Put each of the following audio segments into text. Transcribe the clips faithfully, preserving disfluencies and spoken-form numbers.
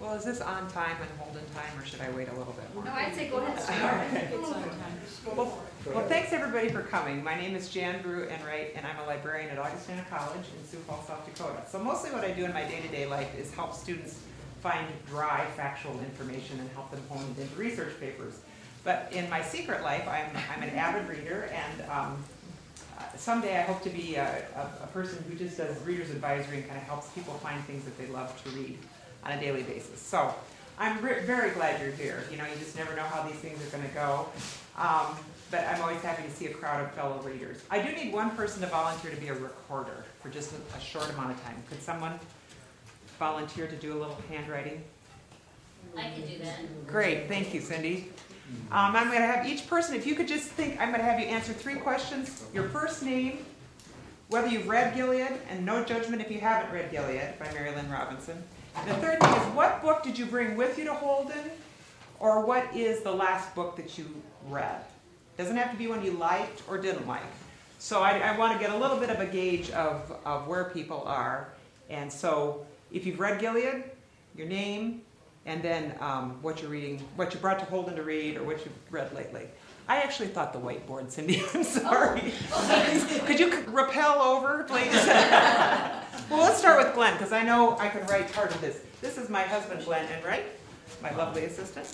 Well, is this on time and Holden time, or should I wait a little bit more? No, I'd say go ahead. Okay. It's on time. Well, well, thanks everybody for coming. My name is Jan Brew Enright, and I'm a librarian at Augustana College in Sioux Falls, South Dakota. So mostly what I do in my day-to-day life is help students find dry, factual information and help them hone it into research papers. But in my secret life, I'm, I'm an avid reader, and um, uh, someday I hope to be a, a, a person who just does reader's advisory and kind of helps people find things that they love to read on a daily basis. So I'm re- very glad you're here. You know, you just never know how these things are going to go. Um, but I'm always happy to see a crowd of fellow readers. I do need one person to volunteer to be a recorder for just a, a short amount of time. Could someone volunteer to do a little handwriting? I can do that. Great, thank you, Cindy. Um, I'm going to have each person, if you could just think, I'm going to have you answer three questions. Your first name, whether you've read Gilead, and no judgment if you haven't read Gilead by Mary Lynn Robinson. The third thing is, what book did you bring with you to Holden, or what is the last book that you read? Doesn't have to be one you liked or didn't like. So I, I want to get a little bit of a gauge of, of where people are. And so if you've read Gilead, your name, and then um, what you're reading, what you brought to Holden to read, or what you've read lately. I actually thought the whiteboard, Cindy. I'm sorry. Oh. Could you rappel over, please? Well, let's start with Glenn, because I know I can write part of this. This is my husband, Glenn Enright, my lovely assistant.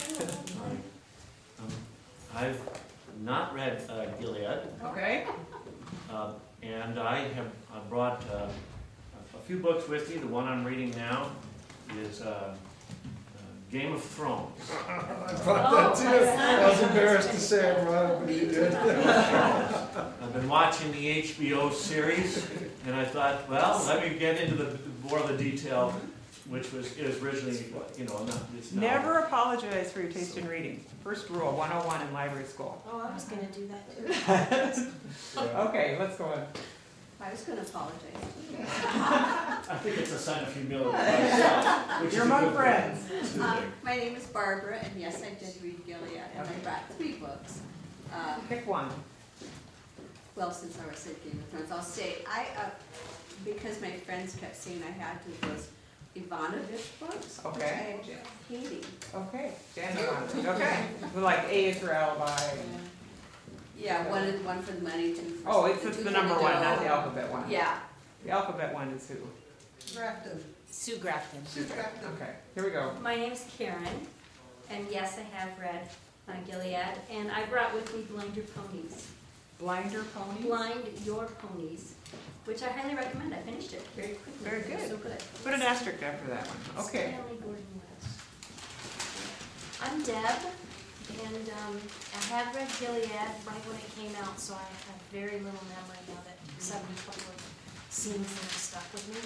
um, I've not read uh, Gilead. Okay. Uh, and I have I brought uh, a few books with me. The one I'm reading now is uh, Game of Thrones. I brought that too. I was embarrassed to say I brought it, but you did. I've been watching the H B O series, and I thought, well, let me get into the more of the detail, which was it was originally, you know, not. It's not Never apologize for your taste in reading. First rule, one oh one in library school. Oh, I was going to do that too. Okay, let's go on. I was going to apologize. I think it's a sign of humility. Myself, which You're is a among good friends. thing. Um, my name is Barbara, and yes, I did read Gilead, and Okay. I brought three books. Um, Pick one. well, since I said Game of Thrones, I'll say I, uh, because my friends kept saying I had to, those Ivanovich books, which Okay. I am hating. Okay, stand on it. Okay. With like A Israel by. Yeah, one is one for the money, two for. Oh, it's two it's for the number dough. one, not the alphabet one. Yeah. The alphabet one is who? Grafton. Sue Grafton. Sue Grafton. Okay, here we go. My name's Karen, and yes, I have read uh, Gilead, and I brought with me Blind Your Ponies. Blinder Pony? Blind Your Ponies, which I highly recommend. I finished it very quickly. Very It was good. So good. Put an asterisk after that one. Okay. Stanley Gordon West. I'm Deb, and um, I have read Gilead right when it came out, so I have very little memory of it, except a couple of scenes that have stuck with me.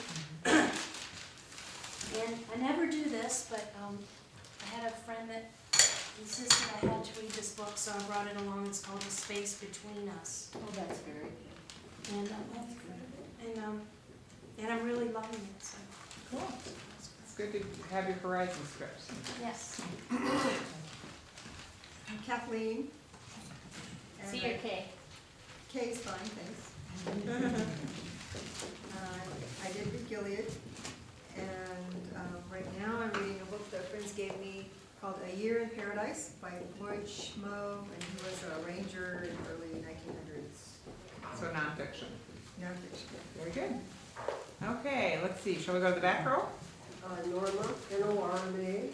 And I never do this, but um, I had a friend that insisted I had to read this book, so I brought it along. It's called The Space Between Us. Oh, that's very good. And, um, and, um, and I'm really loving it, so. Cool. It's good to have your horizon stretched. Yes. I'm Kathleen. And See your K. Kay's fine, thanks. uh, I did read Gilead, and um, right now I'm reading a book that friends gave me called A Year in Paradise by Floyd Schmo, and he was a ranger in the early nineteen hundreds. So nonfiction. Nonfiction. Very good. Okay, let's see. Shall we go to the back row? Uh, Norma, N O R M A.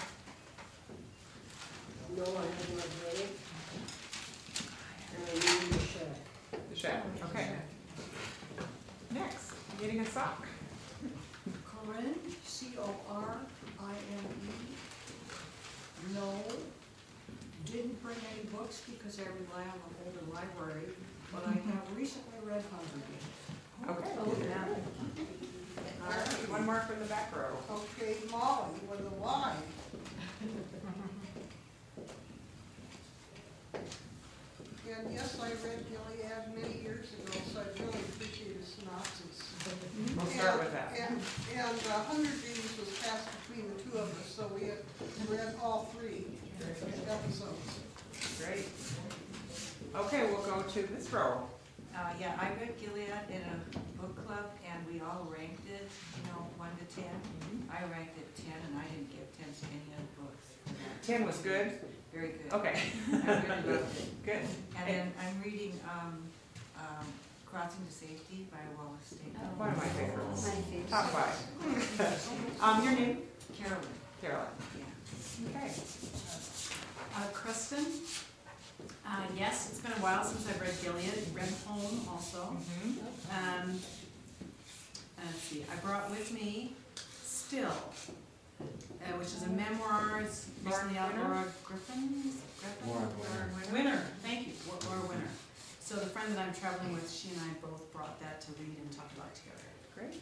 No, I haven't read it. And I'm reading The Shack. The shack. Okay. Next, getting a sock. Corinne, C O R I N E. No, didn't bring any books because I rely on the older library, but I have recently read Hunger Games. Okay. Oh, yeah. All right, one more from the back row. Okay, Molly with a Y. And yes, I read Gilead many years ago, so I really appreciate a synopsis. We'll start with that. And, and uh, Hunger Games was passed between the two of us, so we had read all three episodes. Great. Okay, we'll go to this row. Uh, yeah, I read Gilead in a book club, and we all ranked it, you know, one to ten. I ranked it ten, and I didn't ten to any of the books. for that. ten was good? Very good. Okay, I really loved it. good. And then I'm reading, um, um, Crossing to Safety by Wallace State. Oh. One of my favorites. My favorite. Top five. Um, your name? Carolyn, Carolyn. yeah. Okay. Uh, Kristen? Uh, yes, it's been a while since I've read Gilead, read Home also. Mhm. Um, and let's see, I brought with me Still, uh, which is a memoir, it's recently out, Laura Griffin, is it Griffin? Laura Winner. Winner, thank you, Laura Winner. So the friend that I'm traveling with, she and I both brought that to read and talk about together. Great.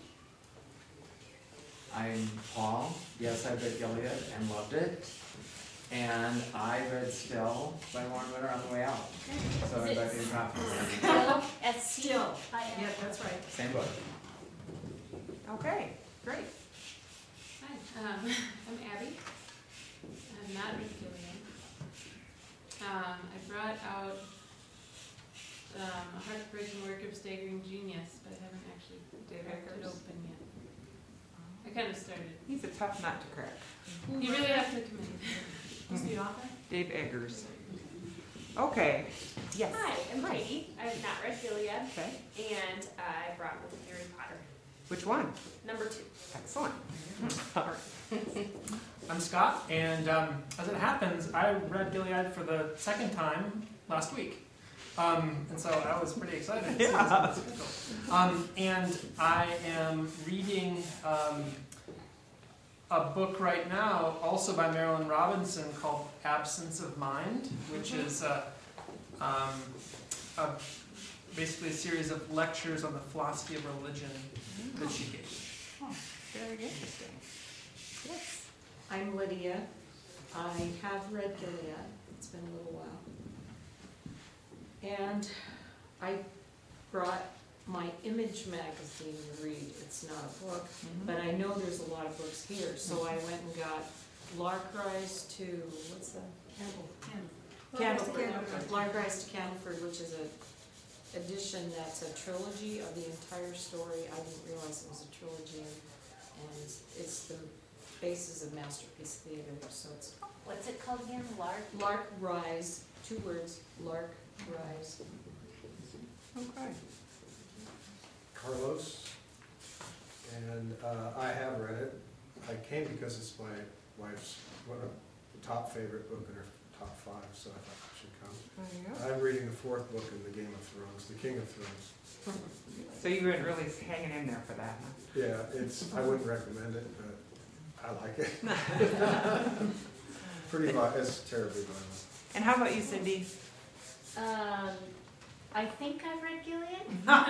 I'm Paul. Yes, I read Gilead and loved it. And I read Still by Lauren Winter on the way out. So Is I it got new copies. Still, S C Still. I L. Yeah, that's right. Same book. Okay, great. Hi, um, I'm Abby. I'm not read Gilead. Um, I brought out um, A Heartbreaking Work of Staggering Genius, but I haven't actually Dave cracked it Eggers. open yet. I kind of started. He's a tough nut to crack. You really have to commit. Who's the author? Dave Eggers. Okay, yes. Hi, I'm Katie. I have not read Gilead, Okay, and I brought with me Harry Potter, which one? number two. Excellent. All right. I'm Scott, and um, as it happens, I read Gilead for the second time last week. Um, and so I was pretty excited. Yeah. Um, and I am reading um, a book right now, also by Marilyn Robinson, called Absence of Mind, which is uh, um, a, basically a series of lectures on the philosophy of religion that she gave. Oh, very interesting. Yes. I'm Lydia. I have read Gilead. It's been a little while. And I brought my Image magazine to read. It's not a book, but I know there's a lot of books here. So I went and got Lark Rise to, what's that? Candle. Candleford. Lark Rise to Candleford, which is a edition that's a trilogy of the entire story. I didn't realize it was a trilogy, and it's, it's the basis of Masterpiece Theater. So it's What's it called again? Lark? Lark Rise, two words, Lark Rise. Okay. Carlos, and uh, I have read it. I came because it's my wife's one of the top favorite book in her top five, so I thought I should come. There you I'm reading the fourth book in the Game of Thrones, the King of Thrones. go. So you weren't really hanging in there for that, huh? Yeah, it's, I wouldn't recommend it, but I like it. Pretty vi, it's terribly violent. And how about you, Cindy? Um, I think I've read Gilead,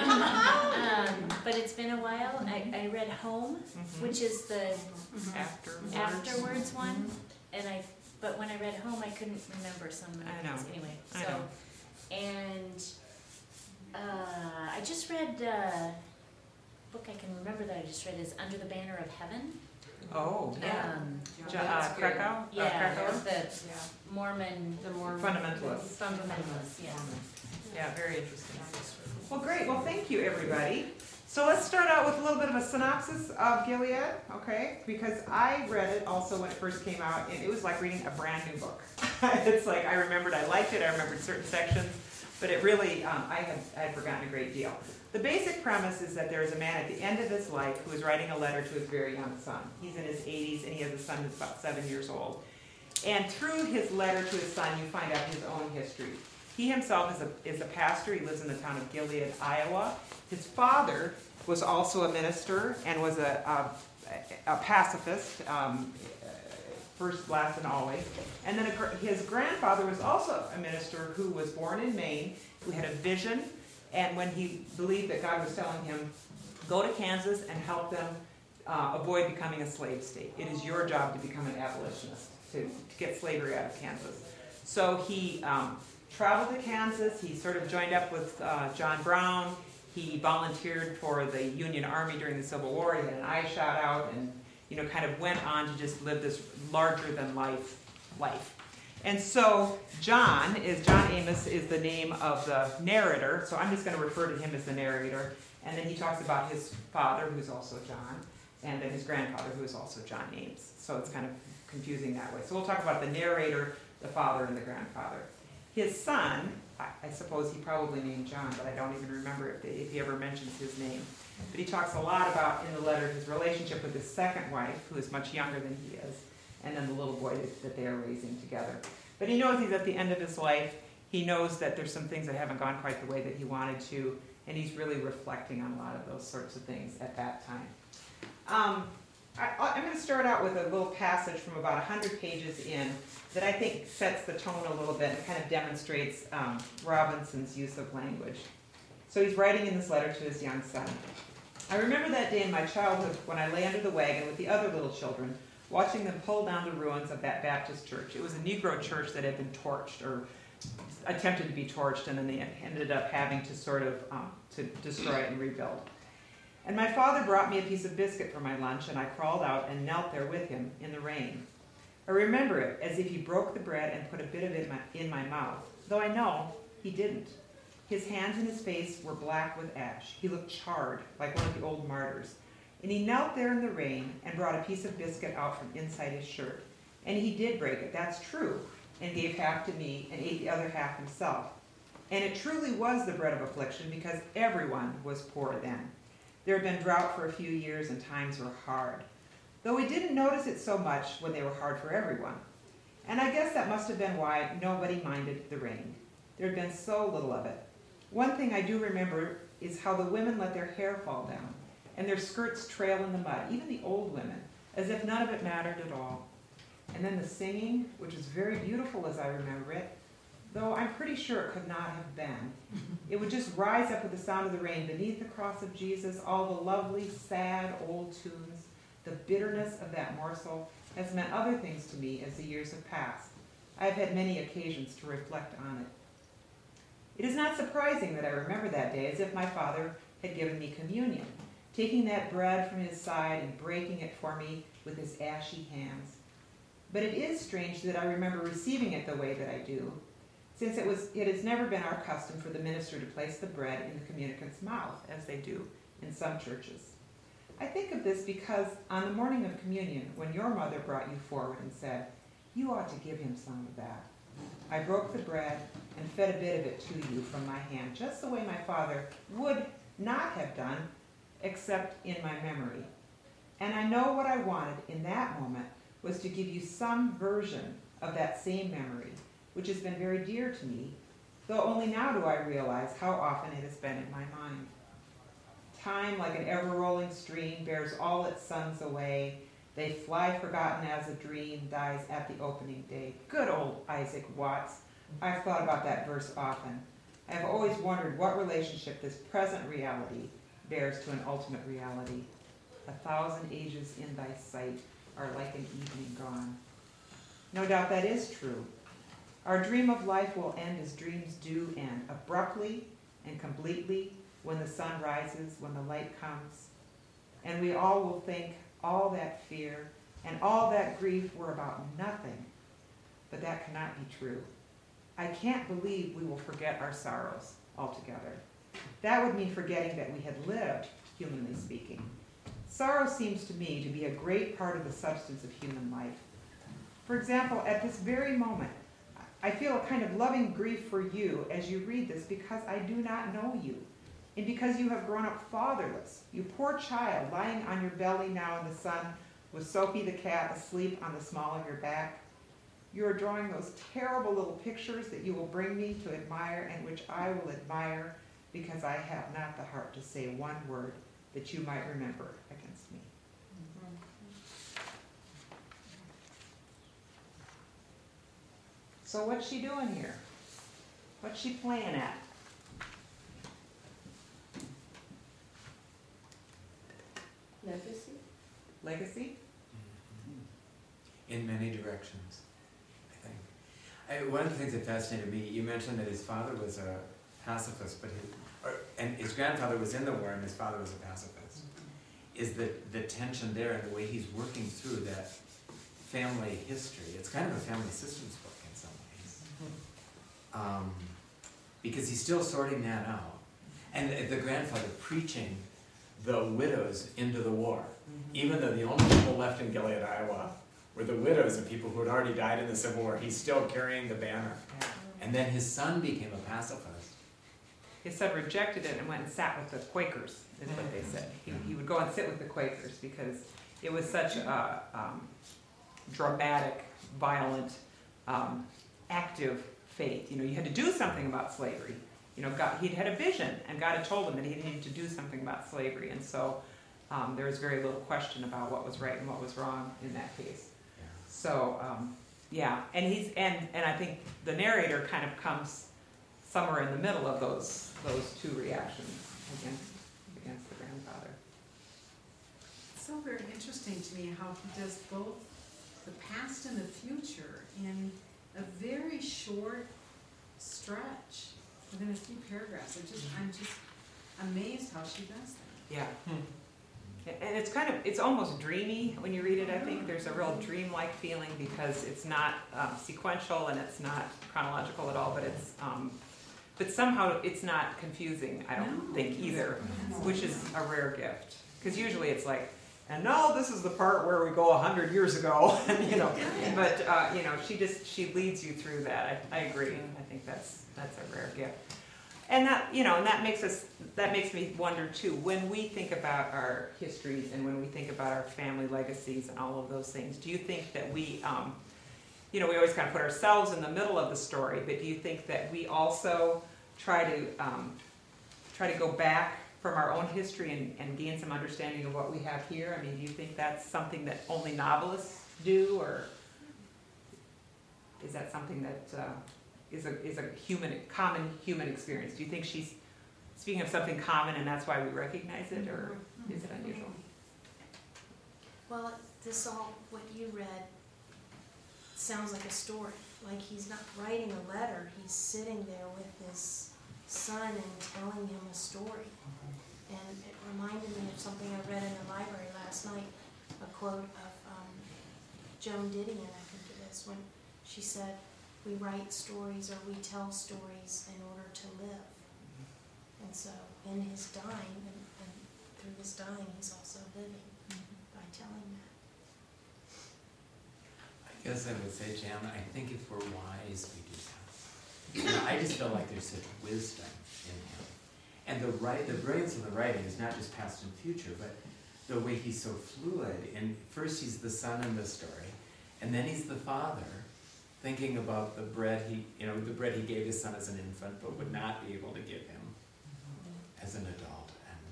um, but it's been a while. I, I read Home, which is the Afterwards. afterwards one, and I, but when I read Home, I couldn't remember some of the I know. things anyway. So, I know. and uh, I just read uh, book I can remember that I just read is Under the Banner of Heaven. Oh, yeah. Um, Jo- uh, Krakow? Uh, yeah, Krakow? the Mormon, The more Fundamentalists. fundamentalists. Yes. Yeah, very interesting. Well, great. Well, thank you, everybody. So let's start out with a little bit of a synopsis of Gilead, okay? Because I read it also when it first came out, and it was like reading a brand new book. It's like I remembered I liked it, I remembered certain sections, but it really, um, I had I had forgotten a great deal. The basic premise is that there is a man at the end of his life who is writing a letter to his very young son. He's in his eighties, and he has a son who's about seven years old. And through his letter to his son, you find out his own history. He himself is a, is a pastor. He lives in the town of Gilead, Iowa. His father was also a minister and was a, a, a pacifist, um, first, last, and always. And then a, his grandfather was also a minister who was born in Maine, who had a vision, and when he believed that God was telling him, go to Kansas and help them uh, avoid becoming a slave state. It is your job to become an abolitionist, to, to get slavery out of Kansas. So he um, traveled to Kansas. He sort of joined up with uh, John Brown. He volunteered for the Union Army during the Civil War. He had an eye shot out, and you know, kind of went on to just live this larger-than-life life. And so John is John Amos is the name of the narrator. So I'm just going to refer to him as the narrator. And then he talks about his father, who's also John. and then his grandfather, who is also John Ames. So it's kind of confusing that way. So we'll talk about the narrator, the father, and the grandfather. His son, I, I suppose he probably named John, but I don't even remember if, they, if he ever mentions his name. But he talks a lot about, in the letter, his relationship with his second wife, who is much younger than he is, and then the little boy that, that they are raising together. But he knows he's at the end of his life. He knows that there's some things that haven't gone quite the way that he wanted to, and he's really reflecting on a lot of those sorts of things at that time. Um, I, I'm going to start out with a little passage from about one hundred pages in that I think sets the tone a little bit and kind of demonstrates um, Robinson's use of language. So he's writing in this letter to his young son. I remember that day in my childhood when I lay under the wagon with the other little children, watching them pull down the ruins of that Baptist church. It was a Negro church that had been torched, or attempted to be torched, and then they ended up having to sort of um, to destroy it and rebuild. And my father brought me a piece of biscuit for my lunch, and I crawled out and knelt there with him in the rain. I remember it as if he broke the bread and put a bit of it in my, in my mouth, though I know he didn't. His hands and his face were black with ash. He looked charred, like one of the old martyrs. And he knelt there in the rain and brought a piece of biscuit out from inside his shirt. And he did break it, that's true, and gave half to me and ate the other half himself. And it truly was the bread of affliction, because everyone was poor then. There had been drought for a few years and times were hard, though we didn't notice it so much when they were hard for everyone. And I guess that must have been why nobody minded the rain. There had been so little of it. One thing I do remember is how the women let their hair fall down, and their skirts trail in the mud, even the old women, as if none of it mattered at all. And then the singing, which is very beautiful as I remember it, though I'm pretty sure it could not have been. It would just rise up with the sound of the rain beneath the cross of Jesus, all the lovely, sad old tunes. The bitterness of that morsel has meant other things to me as the years have passed. I have had many occasions to reflect on it. It is not surprising that I remember that day as if my father had given me communion, taking that bread from his side and breaking it for me with his ashy hands. But it is strange that I remember receiving it the way that I do, since it was it has never been our custom for the minister to place the bread in the communicant's mouth, as they do in some churches. I think of this because on the morning of communion, when your mother brought you forward and said, "You ought to give him some of that," I broke the bread and fed a bit of it to you from my hand, just the way my father would not have done, except in my memory. And I know what I wanted in that moment was to give you some version of that same memory, which has been very dear to me, though only now do I realize how often it has been in my mind. Time, like an ever-rolling stream, bears all its sons away. They fly forgotten as a dream dies at the opening day. Good old Isaac Watts. I've thought about that verse often. I have always wondered what relationship this present reality bears to an ultimate reality. A thousand ages in thy sight are like an evening gone. No doubt that is true. Our dream of life will end as dreams do end, abruptly and completely, when the sun rises, when the light comes. And we all will think all that fear and all that grief were about nothing. But that cannot be true. I can't believe we will forget our sorrows altogether. That would mean forgetting that we had lived, humanly speaking. Sorrow seems to me to be a great part of the substance of human life. For example, at this very moment, I feel a kind of loving grief for you as you read this because I do not know you, and because you have grown up fatherless, you poor child lying on your belly now in the sun with Sophie the cat asleep on the small of your back. You are drawing those terrible little pictures that you will bring me to admire and which I will admire because I have not the heart to say one word that you might remember against me. So what's she doing here? What's she playing at? Legacy? Legacy? In many directions, I think. I, one of the things that fascinated me, you mentioned that his father was a pacifist, but his, or, and his grandfather was in the war and his father was a pacifist. Is the, the tension there and the way he's working through that family history. It's kind of a family systems book in some ways. Um, because he's still sorting that out. And the, the grandfather preaching the widows into the war. Even though the only people left in Gilead, Iowa, were the widows of people who had already died in the Civil War, he's still carrying the banner. And then his son became a pacifist. His son rejected it and went and sat with the Quakers, is what they said. He, he would go and sit with the Quakers because it was such a um, dramatic, violent, um, active faith. You know, you had to do something about slavery. You know, God, he'd had a vision, and God had told him that he needed to do something about slavery. And so um, there was very little question about what was right and what was wrong in that case. So, um, yeah, and he's and and I think the narrator kind of comes somewhere in the middle of those those two reactions against against the grandfather. It's so very interesting to me how he does both the past and the future in a very short stretch within a few paragraphs. I just I'm just amazed how she does that. Yeah. And it's kind of, it's almost dreamy when you read it, I think. There's a real dreamlike feeling because it's not um, sequential and it's not chronological at all, but it's, um, but somehow it's not confusing, I don't No. think either, which is a rare gift. Because usually it's like, and now this is the part where we go a hundred years ago, and you know, but uh, you know, she just, she leads you through that. I, I agree. I think that's, that's a rare gift. And that, you know, and that makes us, that makes me wonder too, when we think about our histories and when we think about our family legacies and all of those things, do you think that we, um, you know, we always kind of put ourselves in the middle of the story, but do you think that we also try to, um, try to go back from our own history and, and gain some understanding of what we have here? I mean, do you think that's something that only novelists do, or is that something that, uh, is a is a human common human experience? Do you think she's speaking of something common and that's why we recognize it, or is it unusual? Well, this all, what you read, sounds like a story. Like he's not writing a letter, he's sitting there with his son and telling him a story. And it reminded me of something I read in the library last night, a quote of um, Joan Didion, I think it is, when she said, "We write stories or we tell stories in order to live." And so in his dying, and, and through his dying, he's also living by telling that. I guess I would say, Jan, I think if we're wise, we do that. You know, I just feel like there's such wisdom in him. And the right, the brilliance of the writing is not just past and future, but the way he's so fluid. And first he's the son in the story, and then he's the father, thinking about the bread he, you know, the bread he gave his son as an infant, but would not be able to give him as an adult.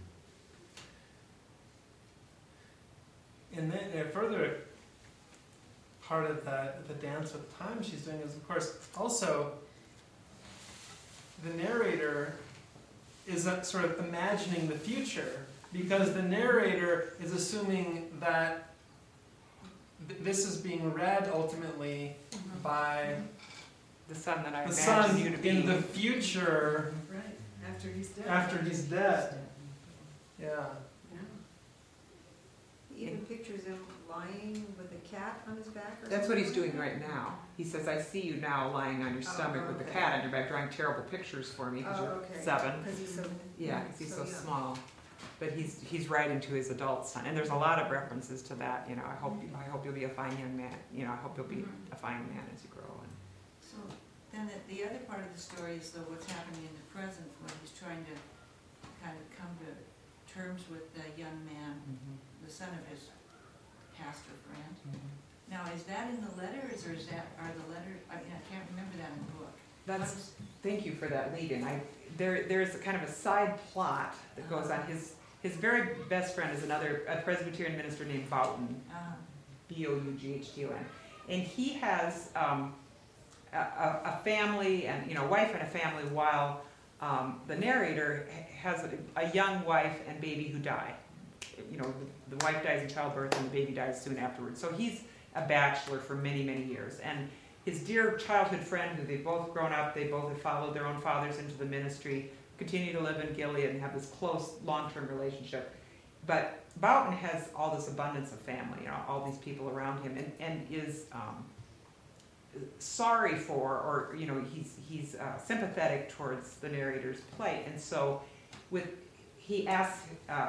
And then a further part of that, the dance with time she's doing is, of course, also the narrator is that sort of imagining the future, because the narrator is assuming that th- this is being read ultimately by the son that I the imagine son you to be in the future. Right, after he's dead. After he's dead. Yeah. He even pictures him lying with a cat on his back or That's what he's something. doing right now. He says, "I see you now lying on your Oh, stomach with the okay. cat on your back, drawing terrible pictures for me because Oh, you're okay. seven." Because he's so, Yeah, because he's so, young. small. But he's he's writing to his adult son, and there's a lot of references to that. You know, I hope I hope you'll be a fine young man. You know, I hope you'll be a fine man as you grow. And So then the, the other part of the story is though what's happening in the present when he's trying to kind of come to terms with the young man, the son of his pastor friend. Now, is that in the letters or is that, are the letters, I mean, I can't remember that in the book. That's thank you for that lead-in. I there there's a kind of a side plot that goes on. His his very best friend is another a Presbyterian minister named Boughton, Uh, B O U G H T O N, and he has um, a, a a family and you know wife and a family, while um, the narrator has a, a young wife and baby who die. You know, the, the wife dies in childbirth and the baby dies soon afterwards. So he's a bachelor for many many years, and his dear childhood friend, who they've both grown up, they both have followed their own fathers into the ministry, continue to live in Gilead and have this close, long-term relationship. But Boughton has all this abundance of family, you know, all these people around him, and, and is um, sorry for, or, you know, he's, he's uh, sympathetic towards the narrator's plight. And so with he asks uh,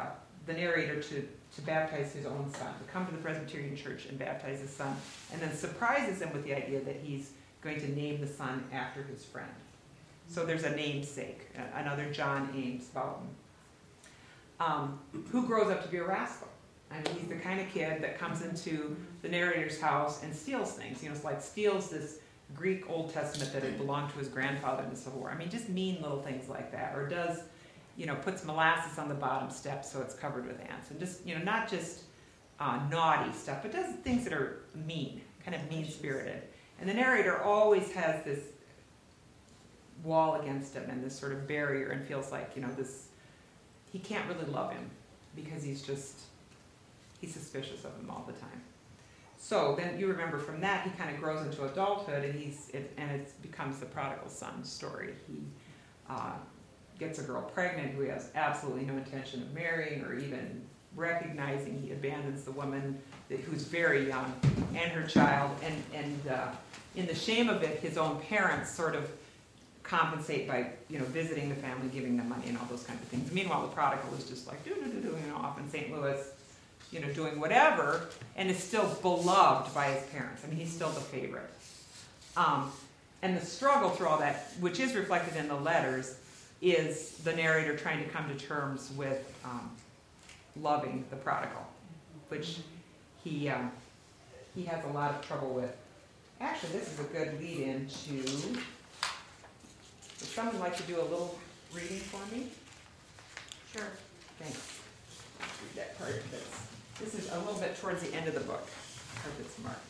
the narrator to, to baptize his own son, to come to the Presbyterian church and baptize his son, and then surprises him with the idea that he's going to name the son after his friend. So there's a namesake, a- another John Ames Bowden, um, who grows up to be a rascal. I mean, he's the kind of kid that comes into the narrator's house and steals things. You know, it's like steals this Greek Old Testament that had belonged to his grandfather in the Civil War. I mean, just mean little things like that. Or does, you know, puts molasses on the bottom step so it's covered with ants. And just, you know, not just uh, naughty stuff, but does things that are mean, kind of mean-spirited. And the narrator always has this wall against him and this sort of barrier and feels like, you know, this, he can't really love him because he's just, he's suspicious of him all the time. So then you remember from that, he kind of grows into adulthood, and he's it, and it becomes the prodigal son story. He uh, gets a girl pregnant who he has absolutely no intention of marrying or even recognizing. He abandons the woman that, who's very young and her child, and, and uh, in the shame of it, his own parents sort of compensate by, you know, visiting the family, giving them money and all those kinds of things. Meanwhile, the prodigal is just like, do-do-do-do, you know, off in Saint Louis, you know, doing whatever, and is still beloved by his parents. I mean, he's still the favorite. Um, and the struggle through all that, which is reflected in the letters, is the narrator trying to come to terms with um, loving the prodigal, which he um, he has a lot of trouble with. Actually, this is a good lead-in to. Would someone like to do a little reading for me? Sure. Thanks. Read that part of this. This is a little bit towards the end of the book. I hope it's marked.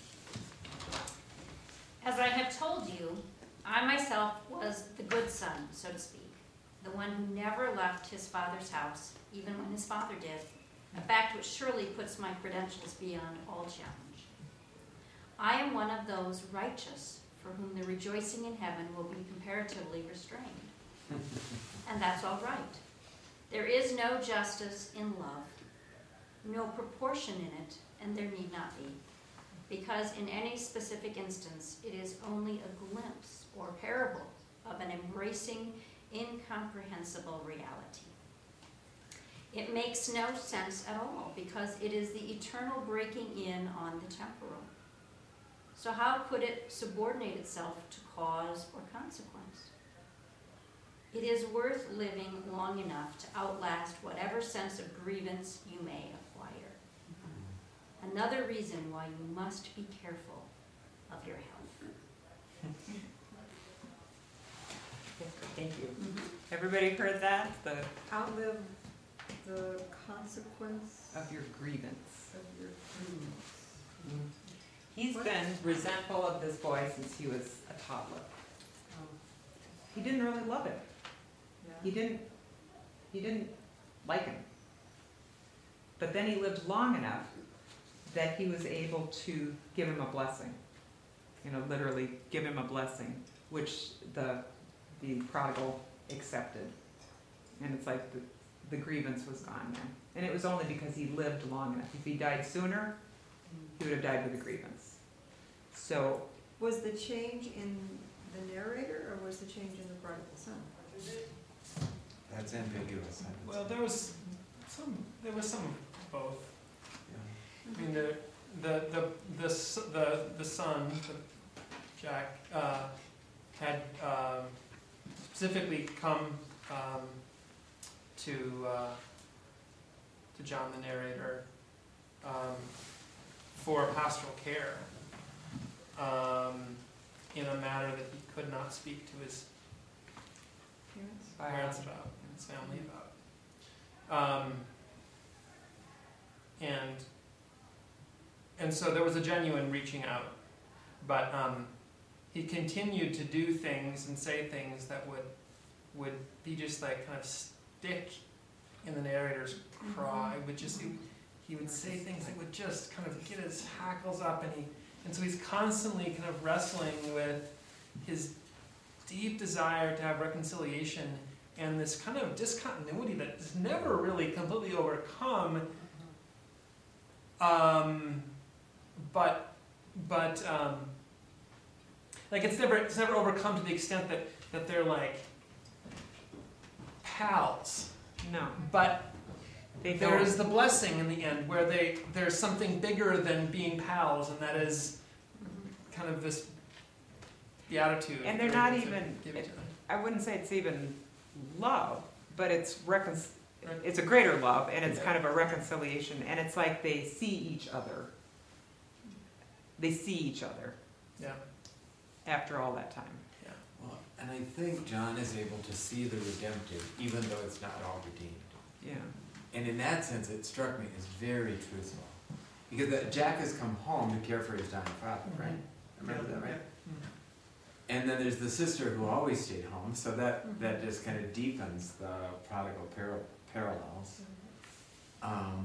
As I have told you, I myself was the good son, so to speak, the one who never left his father's house, even when his father did, a fact which surely puts my credentials beyond all challenge. I am one of those righteous for whom the rejoicing in heaven will be comparatively restrained. And that's all right. There is no justice in love, no proportion in it, and there need not be, because in any specific instance it is only a glimpse or parable of an embracing, incomprehensible reality. It makes no sense at all, because it is the eternal breaking in on the temporal. So how could it subordinate itself to cause or consequence? It is worth living long enough to outlast whatever sense of grievance you may acquire. Another reason why you must be careful of your health. Thank you. Everybody heard that? The Outlive the consequence of your grievance. of your grievance. He's What? been resentful of this boy since he was a toddler. Oh, He didn't really love him. yeah. He didn't, he didn't like him. But then he lived long enough that he was able to give him a blessing. You know, literally give him a blessing, which the, the prodigal accepted. And it's like the, the grievance was gone then. And it was only because he lived long enough. If he died sooner, he would have died with a grievance. So, Was the change in the narrator, or was the change in the prodigal son? That's ambiguous. I would Well, say. there was some, there was some of both. Yeah. I mean, the, the, the, the, s- the, the son, the Jack, uh, had, um, specifically come, um, to, uh, to John the narrator, um, for pastoral care, um, in a matter that he could not speak to his Parents? parents about, and his family about. Um, and and so there was a genuine reaching out, but um, he continued to do things and say things that would would be just like kind of stick in the narrator's craw. It would just he, he would say things that would just kind of get his hackles up, and he and so he's constantly kind of wrestling with his deep desire to have reconciliation and this kind of discontinuity that is never really completely overcome. Um, but, but, um, like it's never, it's never overcome to the extent that, that they're like pals. no. But, They there don't- is the blessing in the end, where they there's something bigger than being pals, and that is kind of this beatitude. And they're they're not able to even- give each other. I wouldn't say it's even love, but it's recon, it's a greater love, and it's kind of a reconciliation, and it's like they see each other. They see each other Yeah. after all that time. Well, and I think John is able to see the redemptive, even though it's not all redeemed. Yeah. And in that sense, it struck me as very truthful. Because that Jack has come home to care for his dying father, right? Remember that, right? And then there's the sister who always stayed home, so that, that just kind of deepens the prodigal par- parallels. Um,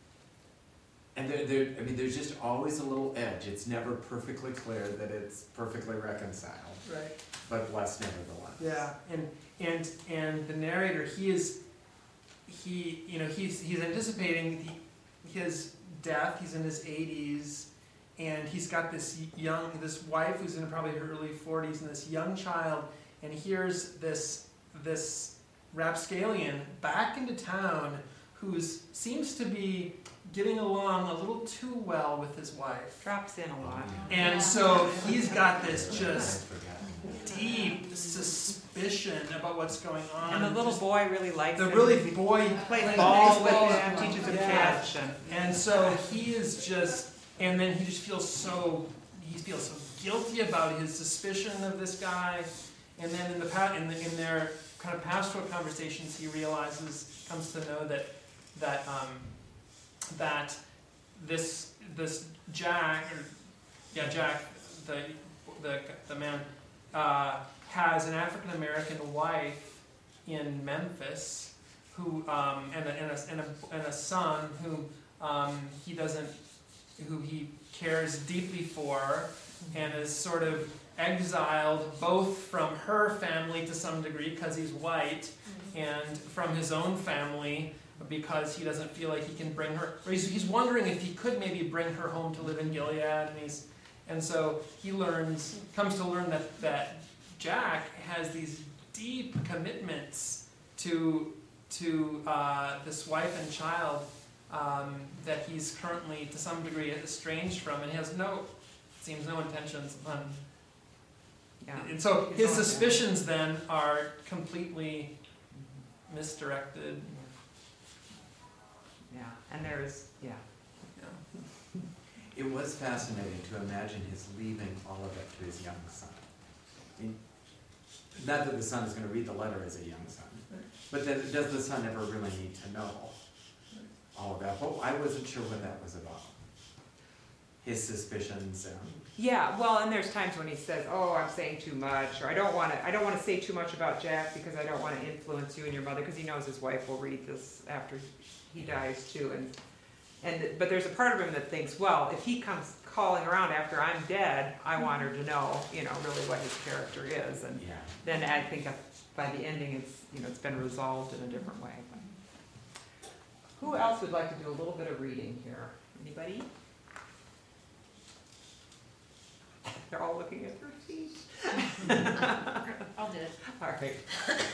and there, there, I mean, there's just always a little edge. It's never perfectly clear that it's perfectly reconciled, Right. but blessed nevertheless. Yeah, and and and the narrator, he is, he you know he's he's anticipating the, his death. He's in his eighties, and he's got this young this wife who's in probably her early forties, and this young child, and here's this this rapscallion back into town who's seems to be getting along a little too well with his wife. Drops in a lot. And so he's got this just deep suspicion about what's going on. And the little Just- boy really likes the him. really He boy plays plays ball with baseball. him, teaches him Yeah. catch, and And so he is just, and then he just feels so, he feels so guilty about his suspicion of this guy. And then in the pa- in, the, in their kind of pastoral conversations, he realizes, comes to know that that um, that this this Jack, or yeah Jack, the the the man, uh, has an African American wife in Memphis, who um, and a, and a and a and a son who um, he doesn't, who he cares deeply for, and is sort of exiled both from her family to some degree because he's white, and from his own family because he doesn't feel like he can bring her, or he's, he's wondering if he could maybe bring her home to live in Gilead, and he's, and so he learns, comes to learn that, that Jack has these deep commitments to, to uh, this wife and child um, that he's currently to some degree estranged from, and he has no, seems no intentions on, yeah. and so He's his on that. suspicions then are completely misdirected. Yeah, and there's, yeah. Yeah. It was fascinating to imagine his leaving all of it to his young son. I mean, not that the son is going to read the letter as a young son, but then does the son ever really need to know all of that? Well, I wasn't sure what that was about. His suspicions and... Yeah, well, and there's times when he says, "Oh, I'm saying too much," or "I don't want to. I don't want to say too much about Jack because I don't want to influence you and your mother," because he knows his wife will read this after he dies too. And and but there's a part of him that thinks, well, if he comes calling around after I'm dead, I want her to know, you know, really what his character is. And Yeah. then I think by the ending, it's you know it's been resolved in a different way. Who else would like to do a little bit of reading here? Anybody? They're all looking at their feet. I'll do it. All right. This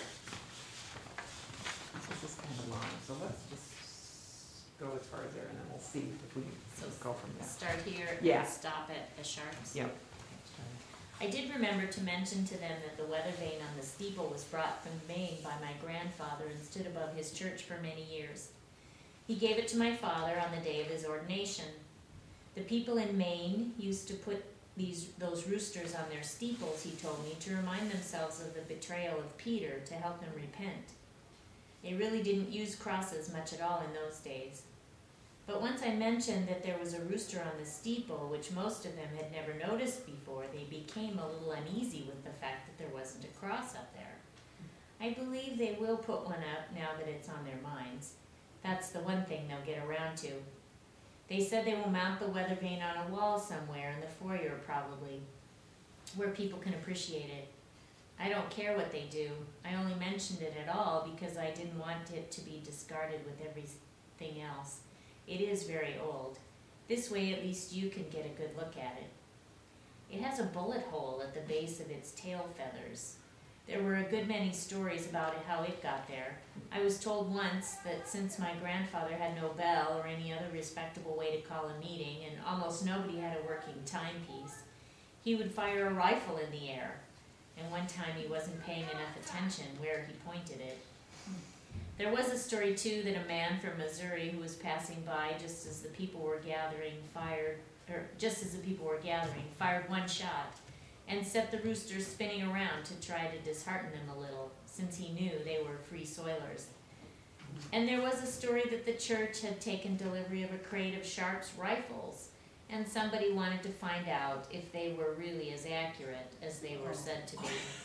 is kind of long, so let's just go as far as there, and then we'll see if we So can go from there. Start here Yeah. and stop at the sharps. Yep. I did remember to mention to them that the weather vane on the steeple was brought from Maine by my grandfather and stood above his church for many years. He gave it to my father on the day of his ordination. The people in Maine used to put these those roosters on their steeples, he told me, to remind themselves of the betrayal of Peter, to help him repent. They really didn't use crosses much at all in those days. But once I mentioned that there was a rooster on the steeple, which most of them had never noticed before, they became a little uneasy with the fact that there wasn't a cross up there. I believe they will put one up now that it's on their minds. That's the one thing they'll get around to. They said they will mount the weather vane on a wall somewhere in the foyer probably, where people can appreciate it. I don't care what they do. I only mentioned it at all because I didn't want it to be discarded with everything else. It is very old. This way at least you can get a good look at it. It has a bullet hole at the base of its tail feathers. There were a good many stories about it, how it got there. I was told once that since my grandfather had no bell or any other respectable way to call a meeting, and almost nobody had a working timepiece, he would fire a rifle in the air. And one time he wasn't paying enough attention where he pointed it. There was a story too that a man from Missouri who was passing by just as the people were gathering fired, or just as the people were gathering, fired one shot and set the roosters spinning around to try to dishearten them a little, since he knew they were free soilers. And there was a story that the church had taken delivery of a crate of Sharp's rifles, and somebody wanted to find out if they were really as accurate as they were said to be.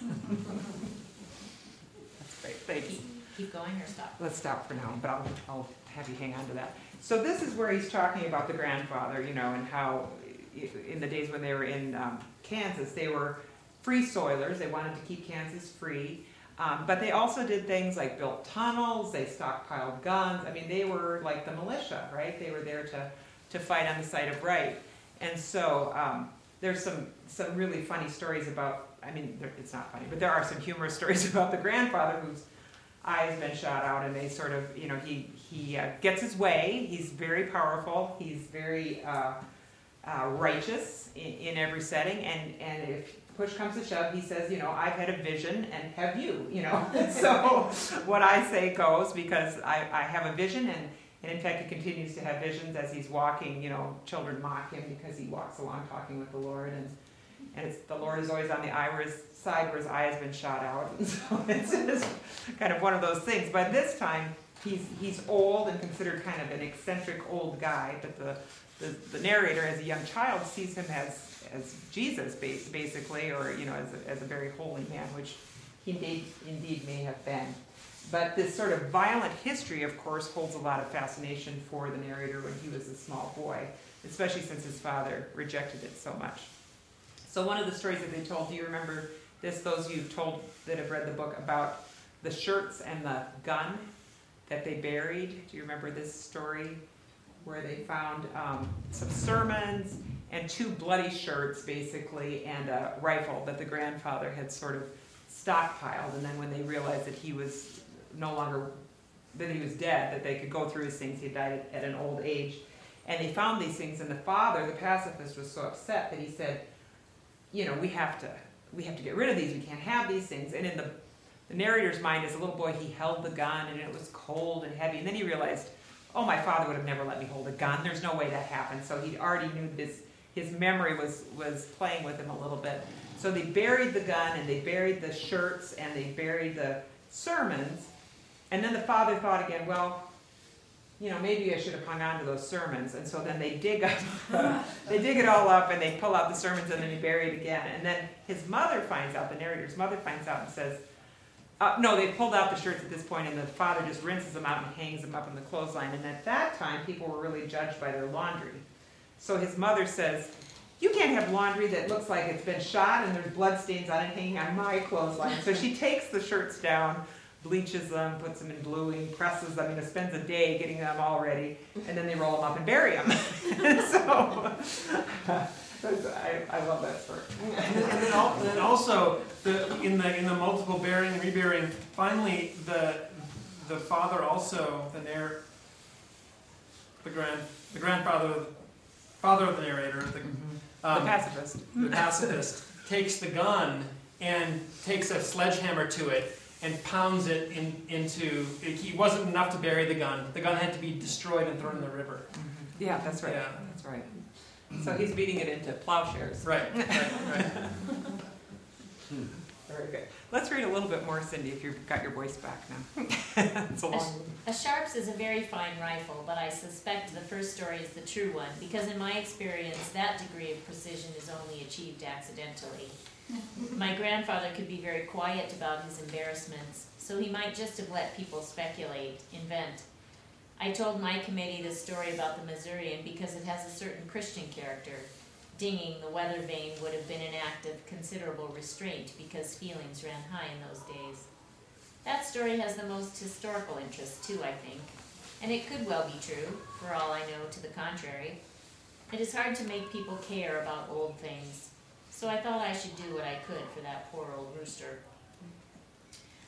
That's great, thanks. Keep, keep going or stop? Let's stop for now, but I'll, I'll have you hang on to that. So this is where he's talking about the grandfather, you know, and how in the days when they were in um, Kansas, they were free soilers. They wanted to keep Kansas free. Um, but they also did things like built tunnels, they stockpiled guns. I mean, they were like the militia, right? They were there to, to fight on the side of right. And so um, there's some, some really funny stories about, I mean, it's not funny, but there are some humorous stories about the grandfather whose eye has been shot out, and they sort of, you know, he, he uh, gets his way. He's very powerful. He's very uh, uh, righteous in, in every setting. And, and if push comes to shove, he says, you know, I've had a vision, and have you, you know. So what I say goes, because I, I have a vision, and, and in fact he continues to have visions as he's walking. You know, children mock him because he walks along talking with the Lord, and and it's, the Lord is always on the eye where his side where his eye has been shot out. And so it's, it's kind of one of those things. But this time he's he's old and considered kind of an eccentric old guy, but the the, the narrator as a young child sees him as as Jesus, basically, or, you know, as a, as a very holy man, which he indeed, indeed may have been. But this sort of violent history, of course, holds a lot of fascination for the narrator when he was a small boy, especially since his father rejected it so much. So one of the stories that they told, do you remember this, those you've told that have read the book, about the shirts and the gun that they buried? Do you remember this story where they found um, some sermons and two bloody shirts, basically, and a rifle that the grandfather had sort of stockpiled, and then when they realized that he was no longer, that he was dead, that they could go through his things, he died at, at an old age, and they found these things, and the father, the pacifist, was so upset that he said, you know, we have to, we have to get rid of these, we can't have these things. And in the, the narrator's mind, as a little boy, he held the gun, and it was cold and heavy, and then he realized, oh, my father would have never let me hold a gun, there's no way that happened. So he already knew this. His memory was, was playing with him a little bit. So they buried the gun, and they buried the shirts, and they buried the sermons. And then the father thought again, well, you know, maybe I should have hung on to those sermons. And so then they dig up, they dig it all up, and they pull out the sermons, and then they bury it again. And then his mother finds out, the narrator's mother finds out and says, uh, no, they pulled out the shirts at this point, and the father just rinses them out and hangs them up in the clothesline. And at that time, people were really judged by their laundry. So his mother says, you can't have laundry that looks like it's been shot and there's blood stains on it hanging on my clothesline. So she takes the shirts down, bleaches them, puts them in bluing, presses them, you know, spends a day getting them all ready, and then they roll them up and bury them. so I, I love that story. And then, and then, al- and then also, the, in the in the multiple burying, reburying, finally the the father also, the narr- the grand the grandfather. Father of the narrator, the, um, the pacifist, the pacifist takes the gun and takes a sledgehammer to it and pounds it in, into. It, he wasn't enough to bury the gun. The gun had to be destroyed and thrown in the river. Mm-hmm. Yeah, that's right. Yeah. That's right. So he's beating it into plowshares. Right. Right. Right. Very good. Let's read a little bit more, Cindy, if you've got your voice back now. It's a long one. A Sharps is a very fine rifle, but I suspect the first story is the true one, because in my experience, that degree of precision is only achieved accidentally. My grandfather could be very quiet about his embarrassments, so he might just have let people speculate, invent. I told my committee this story about the Missourian because it has a certain Christian character. Dinging the weather vane would have been an act of considerable restraint because feelings ran high in those days. That story has the most historical interest, too, I think, and it could well be true, for all I know to the contrary. It is hard to make people care about old things, so I thought I should do what I could for that poor old rooster.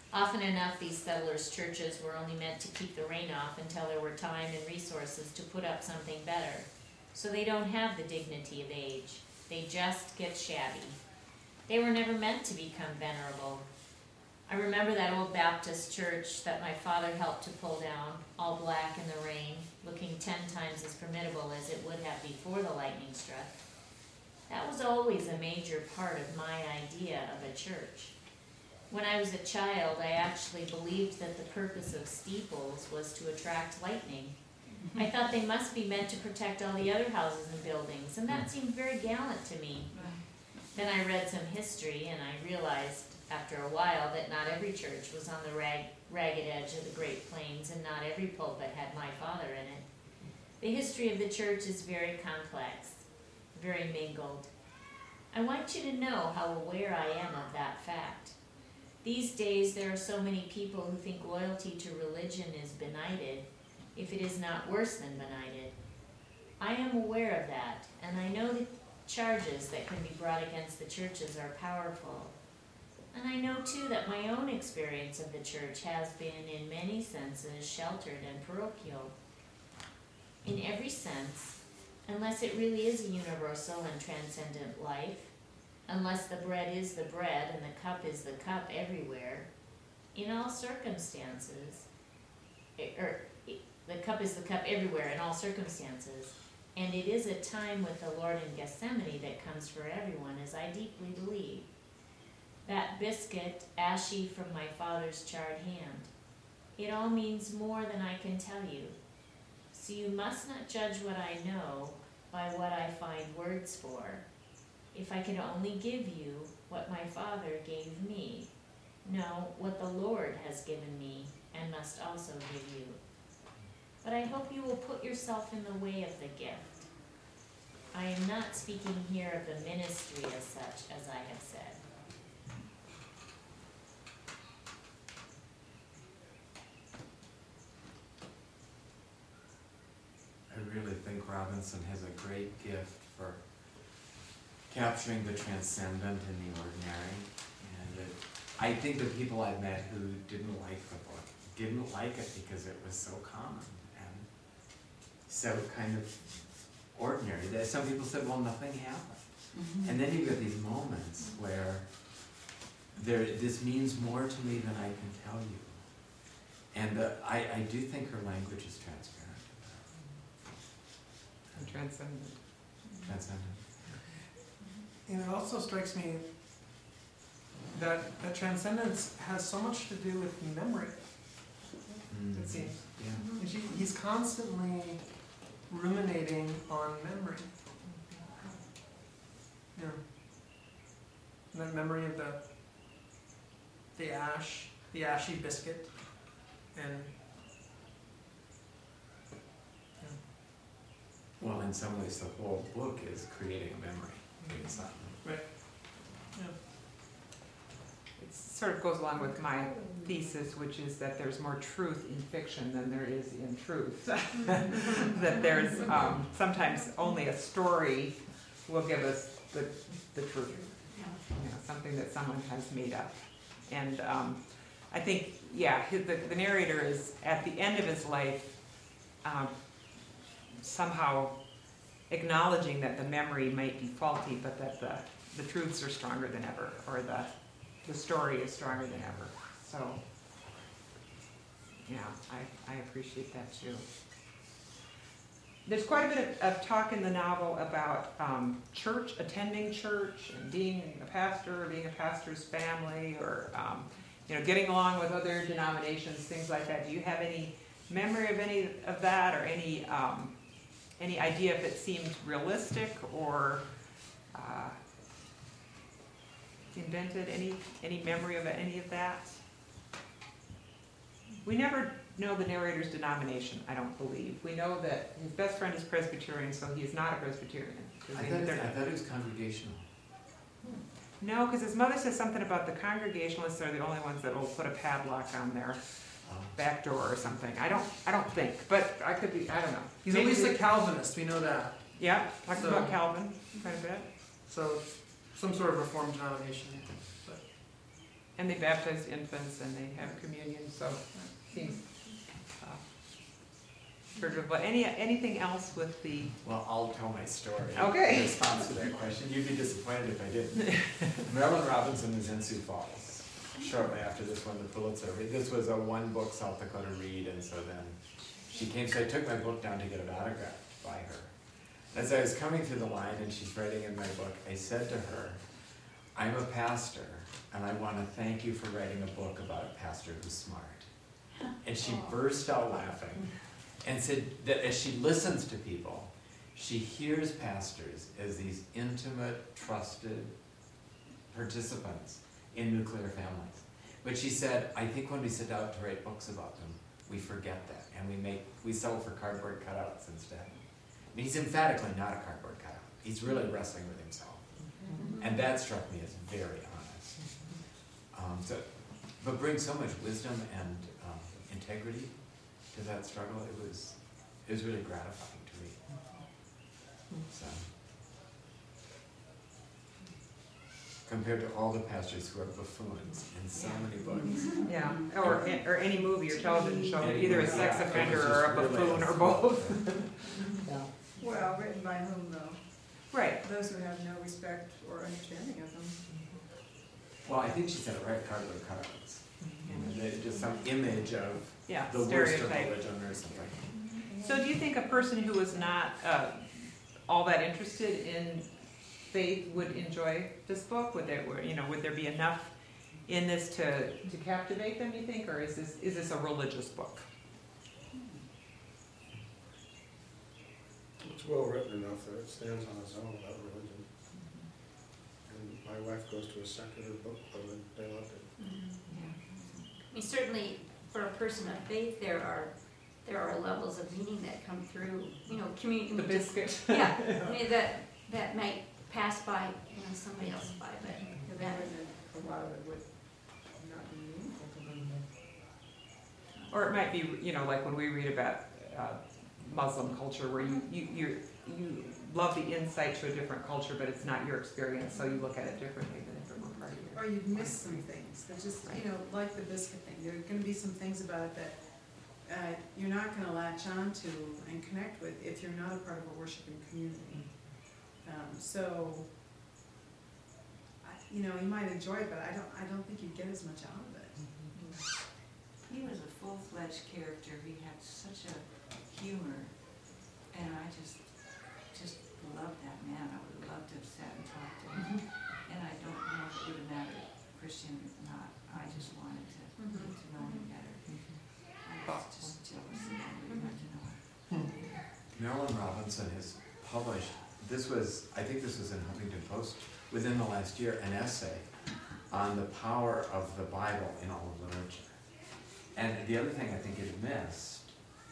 Often enough, these settlers' churches were only meant to keep the rain off until there were time and resources to put up something better. So they don't have the dignity of age. They just get shabby. They were never meant to become venerable. I remember that old Baptist church that my father helped to pull down, all black in the rain, looking ten times as formidable as it would have before the lightning struck. That was always a major part of my idea of a church. When I was a child, I actually believed that the purpose of steeples was to attract lightning. I thought they must be meant to protect all the other houses and buildings, and that seemed very gallant to me. Then I read some history, and I realized after a while that not every church was on the rag, ragged edge of the Great Plains, and not every pulpit had my father in it. The history of the church is very complex, very mingled. I want you to know how aware I am of that fact. These days there are so many people who think loyalty to religion is benighted, if it is not worse than benighted. I am aware of that, and I know the charges that can be brought against the churches are powerful. And I know too that my own experience of the church has been in many senses sheltered and parochial. In every sense, unless it really is a universal and transcendent life, unless the bread is the bread and the cup is the cup everywhere, in all circumstances, or the cup is the cup everywhere in all circumstances, and it is a time with the Lord in Gethsemane that comes for everyone, as I deeply believe. That biscuit, ashy from my father's charred hand, it all means more than I can tell you. So you must not judge what I know by what I find words for. If I could only give you what my Father gave me, no, what the Lord has given me and must also give you. But I hope you will put yourself in the way of the gift. I am not speaking here of the ministry as such, as I have said. I really think Robinson has a great gift for capturing the transcendent in the ordinary. And it, I think the people I've met who didn't like the book didn't like it because it was so common and so kind of ordinary. That some people said, well, nothing happened. Mm-hmm. And then you get these moments where there, this means more to me than I can tell you. And uh, I, I do think her language is transparent. And transcendent. Transcendent. And it also strikes me that, that transcendence has so much to do with memory, Mm. it seems. Yeah. And she, he's constantly ruminating on memory. Yeah. And that memory of the the ash, the ashy biscuit, and yeah. Well, in some ways, the whole book is creating a memory. It's not. Right. Yeah. It sort of goes along with my thesis, which is that there's more truth in fiction than there is in truth. That there's um, sometimes only a story will give us the, the truth, you know, something that someone has made up. And um, I think, yeah, his, the, the narrator is at the end of his life um, somehow acknowledging that the memory might be faulty, but that the, the truths are stronger than ever, or the, the story is stronger than ever. So, yeah, I, I appreciate that too. There's quite a bit of, of talk in the novel about um, church, attending church, and being a pastor, or being a pastor's family, or um, you know, getting along with other denominations, things like that. Do you have any memory of any of that, or any um, any idea if it seemed realistic or uh, invented? Any any memory of any of that? We never know the narrator's denomination, I don't believe. We know that his best friend is Presbyterian, so he is not a Presbyterian. I thought, it, I thought it was congregational. No, because his mother says something about the Congregationalists are the only ones that will put a padlock on their Oh. back door or something. I don't, I don't think, but I could be, I don't know. He's Maybe at least they- a Calvinist, we know that. Yeah, talking So- about Calvin quite a bit. So, some sort of reformed denomination. But And they baptize infants and they have communion, so seems uh, spiritual. But any, anything else with the, Well, I'll tell my story. Okay. In response to that question. You'd be disappointed if I didn't. Marilyn Robinson was in Sioux Falls shortly after this won the Pulitzer. This was a one book South Dakota read, and so then she came, so I took my book down to get it autographed by her. As I was coming through the line and she's writing in my book, I said to her, I'm a pastor, and I want to thank you for writing a book about a pastor who's smart. And she burst out laughing and said that as she listens to people, she hears pastors as these intimate, trusted participants in nuclear families. But she said, I think when we sit down to write books about them, we forget that, and we make we settle for cardboard cutouts instead. And he's emphatically not a cardboard cutout. He's really wrestling with himself. And that struck me as very honest. Um, so, but brings so much wisdom and um, integrity to that struggle. It was, it was really gratifying to read. So, compared to all the pastors who are buffoons in so many books. yeah, or, or any movie or television show, Any either a movie, sex yeah, it offender was or a just really buffoon or a- both. Well, written by whom though? Right. Those who have no respect or understanding of them. Well, I think she said it right, cardboard cutouts. You know, they- just some image of Yeah, the worst of stereotype. religion or something. So do you think a person who was not uh, all that interested in faith would enjoy this book? Would there, you know, would there be enough in this to, to captivate them, you think, or is this, is this a religious book? It's well written enough that it stands on its own without religion. And my wife goes to a secular book club and they loved it. I mean, certainly, for a person of faith, there are, there are levels of meaning that come through, you know, community. The biscuit. Yeah, I mean, that, that might pass by, you know, somebody else by, but And then a lot of it would not be meaningful to them. Or it might be, you know, like when we read about uh, Muslim culture, where you, you, you, you love the insight to a different culture, but it's not your experience, so you look at it differently than from one part of your. Or you've missed some things, there's just, you know, like the biscuit thing, there are gonna be some things about it that uh, you're not gonna latch on to and connect with if you're not a part of a worshiping community. Um, so, I, you know, you might enjoy it, but I don't, I don't think you get as much out of it. He was a full-fledged character, he had such a humor, and I just, just loved that man. I would have loved to have sat and talked to him. And I don't know if it would have mattered, Christian or not, I just wanted to get to know him better. I was just jealous that I really got to know him. Marilyn Robinson has published, this was, I think this was in Huffington Post, within the last year, an essay on the power of the Bible in all of literature. And the other thing I think is missed,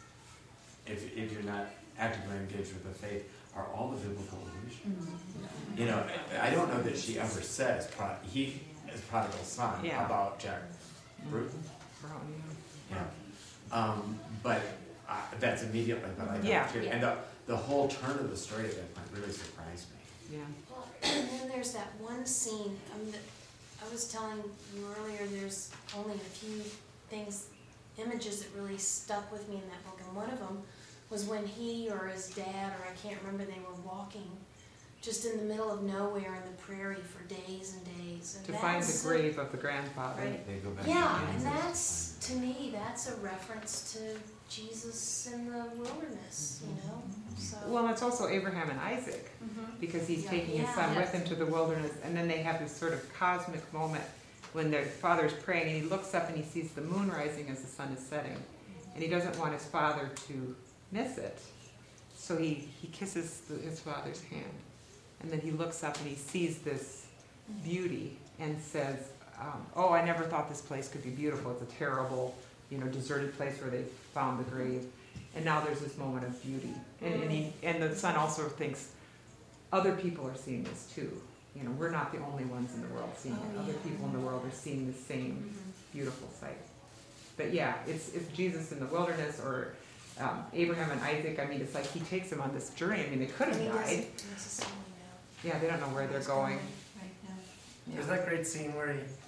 if, if you're not actively engaged with the faith, are all the biblical allusions. You know, I don't know that she ever says pro- he is prodigal son Yeah. about Jack Bruton. Yeah. Um, but uh, that's immediately what I Yeah. thought too. And the, the whole turn of the story at that point really surprised me. Yeah. Well, and then there's that one scene, I mean, I was telling you earlier, there's only a few things, images that really stuck with me in that book, and one of them was when he or his dad, or I can't remember, they were walking just in the middle of nowhere in the prairie for days and days. And To that find was the so- grave of the grandfather. Right. They go back Yeah, to and Kansas that's, to to me, that's a reference to Jesus in the wilderness, you know, so. Well, it's also Abraham and Isaac, Mhm. because he's Yeah. taking his Yeah. son with Yes. him to the wilderness, and then they have this sort of cosmic moment when their father's praying, and he looks up and he sees the moon rising as the sun is setting, and he doesn't want his father to miss it, so he, he kisses the, his father's hand, and then he looks up and he sees this beauty and says, um, oh, I never thought this place could be beautiful, it's a terrible, you know, deserted place where they found the grave. And now there's this moment of beauty. And, and, he, and the son also thinks other people are seeing this too. You know, we're not the only ones in the world seeing it. Oh, Other yeah. people in the world are seeing the same Mhm. beautiful sight. But yeah, it's, it's Jesus in the wilderness, or um, Abraham and Isaac. I mean, it's like he takes them on this journey. I mean, they could have And he died. doesn't necessarily know. Yeah, they don't know where they're going. Right now. There's that great scene where he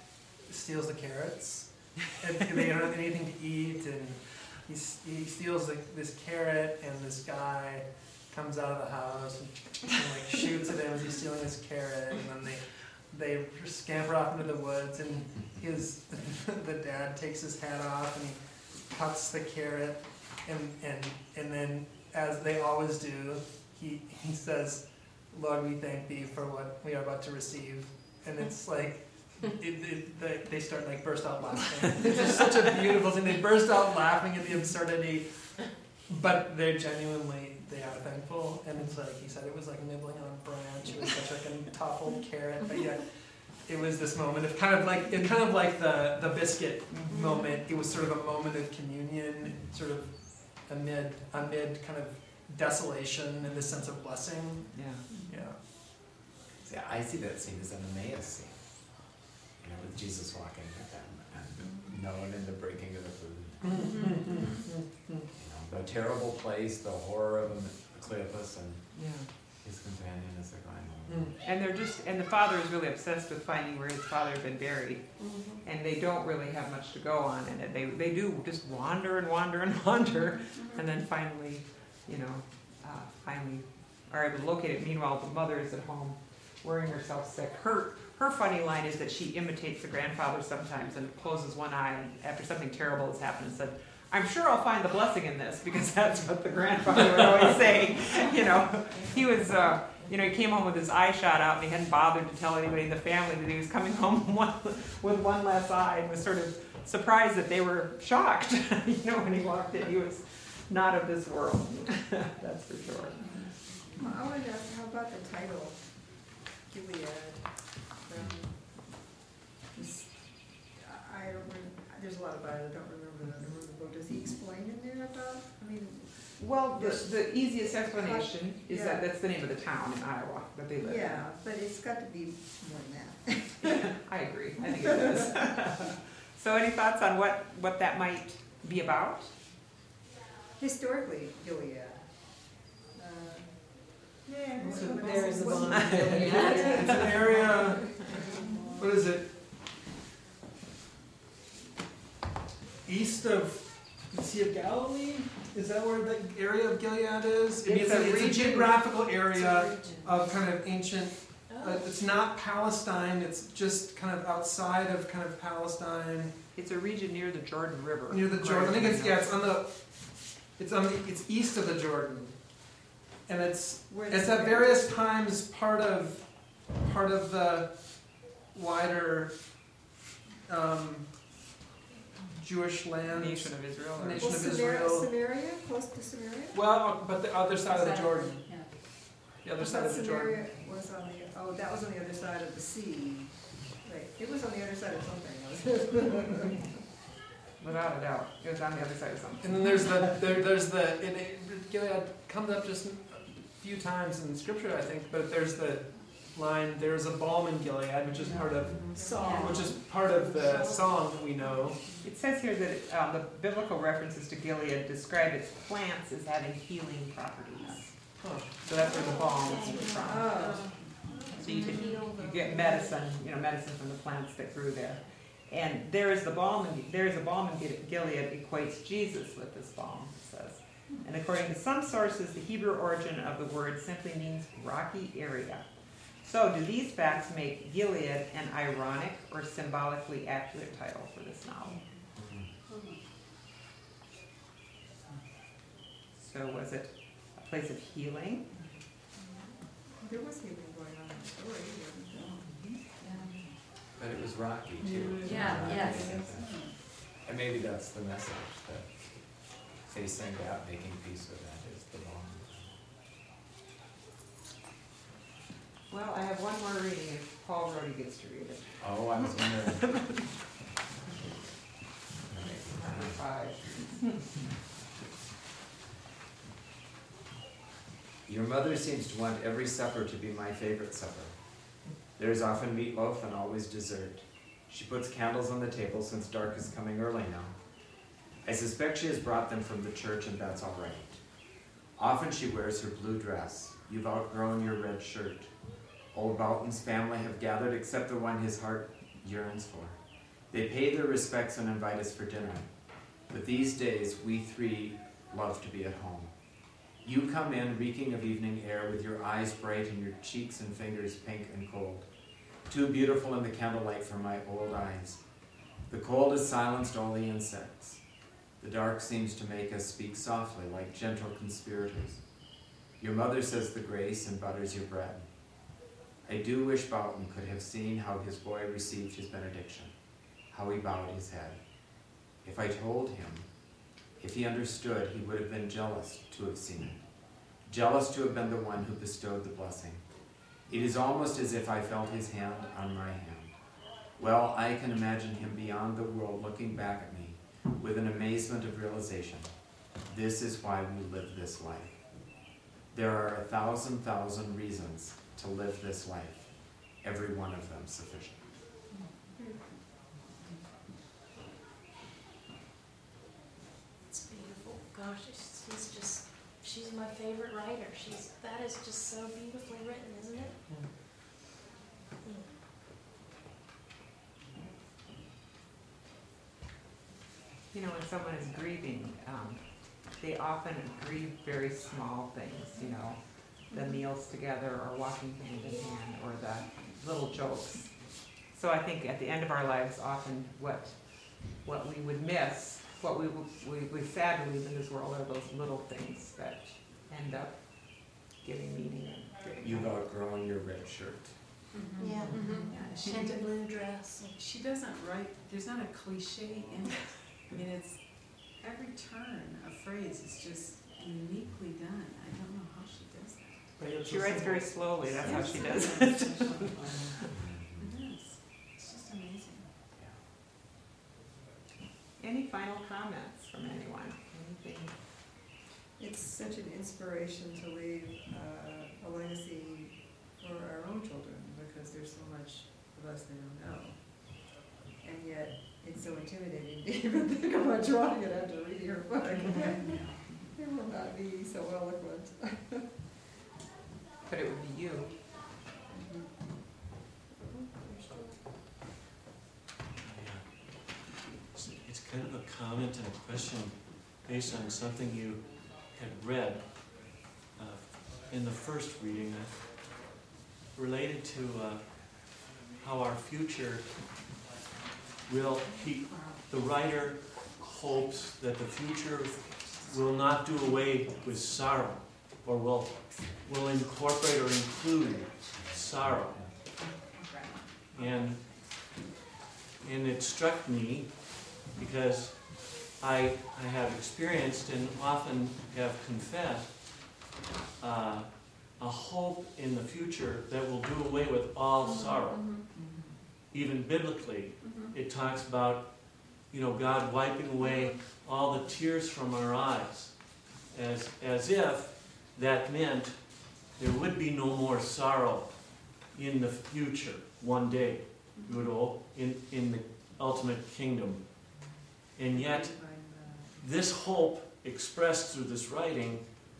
steals the carrots. And they don't have anything to eat, and he, he steals like, this carrot, and this guy comes out of the house and, and like shoots at him as he's stealing his carrot, and then they they scamper off into the woods, and his the dad takes his hat off and he cuts the carrot, and and and then as they always do, he he says, "Lord, we thank thee for what we are about to receive," and it's like. It, it, they, they start like burst out laughing. It's just such a beautiful thing. They burst out laughing at the absurdity, but they're genuinely they are thankful. And it's like he said, it was like nibbling on a branch. It was such like a toppled carrot, but yet it was this moment of kind of like it kind of like the the biscuit moment. It was sort of a moment of communion, sort of amid amid kind of desolation and this sense of blessing. Yeah, yeah. See, I see that scene as an Emmaus scene. You know, with Jesus walking with them and known in the breaking of the food. You know, the terrible place, the horror of Cleopas and yeah. his companion as they're going home. And they're just, and the father is really obsessed with finding where his father had been buried, Mm-hmm. and they don't really have much to go on in it. They they do just wander and wander and wander, and then finally, you know, uh, finally are able to locate it. Meanwhile, the mother is at home, worrying herself sick. Her Her funny line is that she imitates the grandfather sometimes and closes one eye after something terrible has happened and said, "I'm sure I'll find the blessing in this," because that's what the grandfather would always say. You know, he was, uh, you know, he came home with his eye shot out and he hadn't bothered to tell anybody in the family that he was coming home one, with one less eye, and was sort of surprised that they were shocked. You know, when he walked in, he was not of this world. That's for sure. I wanted to ask, how about the title, Gilead? Um, this- I don't remember, there's a lot about it, I don't remember the number of the book. Does he explain in there about, I mean, Well, the, the easiest explanation is Yeah. that that's the name of the town in Iowa that they live in. yeah, but it's got to be more than that. I agree. I think it is. So any thoughts on what, what that might be about? Historically, Gilead. Uh, Yeah, It's a- There is a bond. It's an area, what is it? East of the Sea of Galilee? Is that where the area of Gilead is? I mean, It's It's a a, it's a region. geographical It's a area region. of kind of ancient, uh, it's not Palestine, it's just kind of outside of kind of Palestine, It's a region near the Jordan River. near the Jordan. I think it's, yeah, it's on the, it's on the, it's east of the Jordan. And it's, where it's the- at various times part of, part of the wider, um, Jewish land. Nation of Israel. or- Nation Well, of Samaria, Israel. Samaria, close to Samaria? Well, but the other side of the Jordan, Yeah. the other I side thought of the Jordan. Samaria was on the, oh, that was on the other side of the sea. Right, it was on the other side of something. Without a doubt. It was on the other side of something. And then there's the, there, there's the, it, it, Gilead comes up just a few times in scripture, I think, but there's the line, there's a balm in Gilead, which is part of, Song. which is part of the song that we know. It says here that uh, the biblical references to Gilead describe its plants as having healing properties. Huh. So that's where the balm is from. Oh, So you can, you get medicine, you know, medicine from the plants that grew there. And there is the balm, in, there is a balm in Gilead equates Jesus with this balm, it says. And according to some sources, the Hebrew origin of the word simply means rocky area. So do these facts make Gilead an ironic or symbolically accurate title for this novel? So was it a place of healing? there was healing going on in the story. But it was rocky too. Yeah, yes. And maybe that's the message, that facing that, making peace with that is the balm. Well, I have one more reading if Paul Brody gets to read it. Oh, I was wondering. Number five. Your mother seems to want every supper to be my favorite supper. There is often meatloaf and always dessert. She puts candles on the table since dark is coming early now. I suspect she has brought them from the church, and that's all right. Often she wears her blue dress. You've outgrown your red shirt. Old Boughton's family have gathered except the one his heart yearns for. They pay their respects and invite us for dinner. But these days, we three love to be at home. You come in reeking of evening air with your eyes bright and your cheeks and fingers pink and cold. Too beautiful in the candlelight for my old eyes. The cold has silenced all the insects. The dark seems to make us speak softly like gentle conspirators. Your mother says the grace and butters your bread. I do wish Boughton could have seen how his boy received his benediction, how he bowed his head. If I told him, if he understood, he would have been jealous to have seen it, jealous to have been the one who bestowed the blessing. It is almost as if I felt his hand on my hand. Well, I can imagine him beyond the world looking back at me with an amazement of realization. This is why we live this life. There are a thousand thousand reasons to live this life, every one of them sufficient. It's beautiful. Gosh, she's she's just, she's my favorite writer. She's, that is just so beautifully written, isn't it? Mm. You know, when someone is grieving, um, they often grieve very small things, you know, the meals together or walking hand in hand or the little jokes. So I think at the end of our lives, often what what we would miss, what we we, we sadly leave in this world are those little things that end up giving meaning. And You've outgrown your red shirt. Mm-hmm. Yeah. Mm-hmm. Yeah, she, And the blue dress. she doesn't write, there's not a cliche in it. I mean, it's, every turn of phrase is just uniquely done. I don't know how she does that. She writes very slowly, that's how she does it. It is. It's just amazing. Any final comments from anyone? Anything? It's such an inspiration to leave uh, a legacy for our own children, because there's so much of us they don't know. And yet, it's so intimidating to even think about drawing it after reading her book. It will not be so eloquent. But it would be you. It's, it's kind of a comment and a question based on something you had read uh, in the first reading, uh, related to uh, how our future will, he, the writer hopes that the future will not do away with sorrow, or will, will incorporate or include sorrow. And, and it struck me because I, I have experienced and often have confessed uh, a hope in the future that will do away with all sorrow. Mm-hmm. Even biblically, Mm-hmm. it talks about, you know, God wiping away all the tears from our eyes, as, as if that meant there would be no more sorrow in the future one day, you know, in, in the ultimate kingdom. And yet, this hope expressed through this writing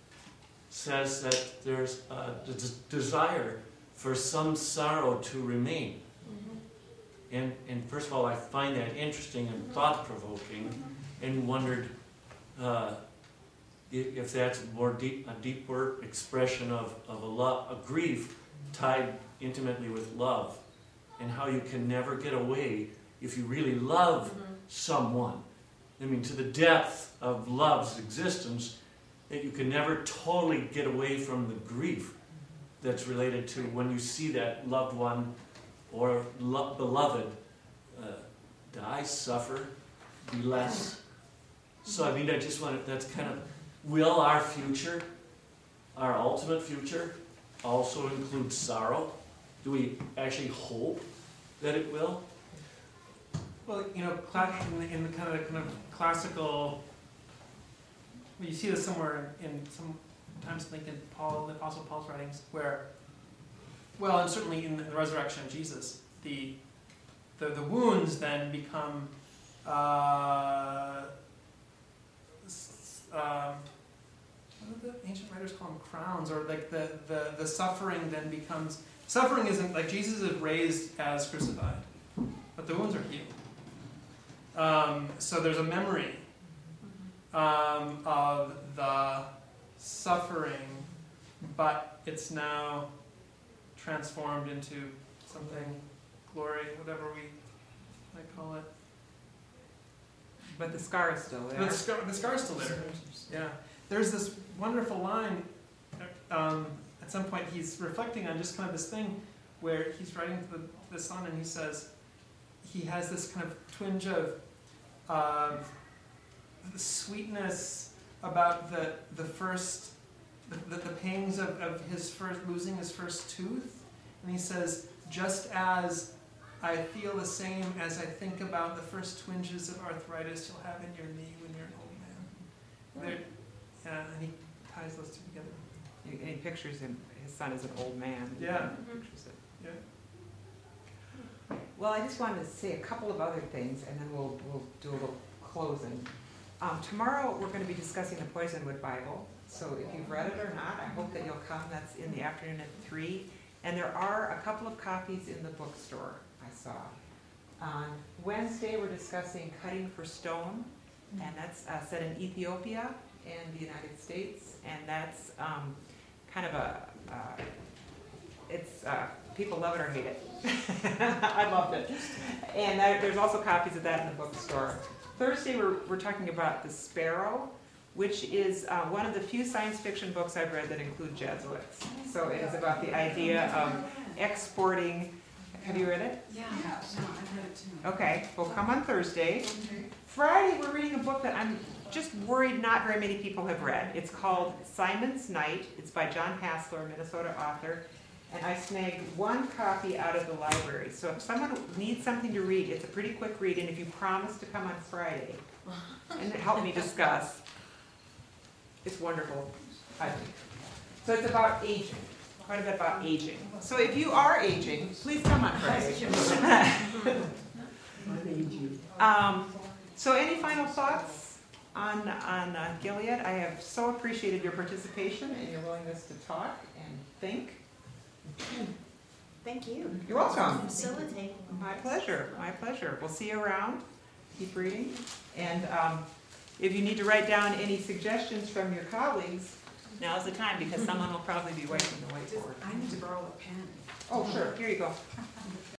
says that there's a des- desire for some sorrow to remain. Mm-hmm. And, and first of all, I find that interesting and thought-provoking, and wondered uh, if, if that's more deep, a deeper expression of, of a, lo- a grief tied intimately with love, and how you can never get away if you really love Mm-hmm. someone. I mean, to the depth of love's existence, that you can never totally get away from the grief that's related to when you see that loved one or lo- beloved uh, die, suffer, be less. So I mean, I just want to, that's kind of, will our future, our ultimate future, also include sorrow? Do we actually hope that it will? Well, you know, cla- in the, in the kind of kind of classical, well, you see this somewhere in, in sometimes think in Paul, the Apostle Paul's writings, where, well, and certainly in the resurrection of Jesus, the the, the wounds then become uh, s- um, what do the ancient writers call them? Crowns, or like the, the, the suffering then becomes, suffering isn't, like Jesus is raised as crucified, but the wounds are healed. Um, so there's a memory um, of the suffering, but it's now transformed into something glory, whatever we might call it. But the scar is still there. The scar, the scar's still there. Yeah. There's this wonderful line. Um, at some point, he's reflecting on just kind of this thing where he's writing to the, the son, and he says he has this kind of twinge of uh, the sweetness about the the first the, the, the pangs of, of his first losing his first tooth, and he says, just as I feel the same as I think about the first twinges of arthritis you'll have in your knee when you're an old man. There, yeah, and he ties those two together. And he pictures him, his son as an old man. Yeah. He pictures it. Yeah. Well, I just wanted to say a couple of other things, and then we'll, we'll do a little closing. Um, tomorrow, we're going to be discussing the Poisonwood Bible. So if you've read it or not, I hope that you'll come. That's in the afternoon at three. And there are a couple of copies in the bookstore, I saw. On Wednesday, we're discussing Cutting for Stone, and that's uh, set in Ethiopia and the United States. And that's um, kind of a, uh, it's, uh, people love it or hate it. I loved it. And that, there's also copies of that in the bookstore. Thursday, we're, we're talking about The Sparrow, which is uh, one of the few science fiction books I've read that include Jesuits. So it is about the idea of exporting. Have you read it? Yeah, no, I've read it too. Okay, well, come on Thursday. Friday, we're reading a book that I'm just worried not very many people have read. It's called Simon's Night. It's by John Hassler, a Minnesota author. And I snagged one copy out of the library. So if someone needs something to read, it's a pretty quick read. And if you promise to come on Friday and help me discuss, it's wonderful, I think. So it's about aging, quite a bit about aging. So if you are aging, please come on Friday. um, so any final thoughts on, on uh, Gilead? I have so appreciated your participation and your willingness to talk and think. Thank you. You're welcome. Facilitating. My pleasure, my pleasure. We'll see you around. Keep reading. And um, if you need to write down any suggestions from your colleagues, now's the time, because someone will probably be waiting the whiteboard. I need to borrow a pen. Oh, sure. Here you go.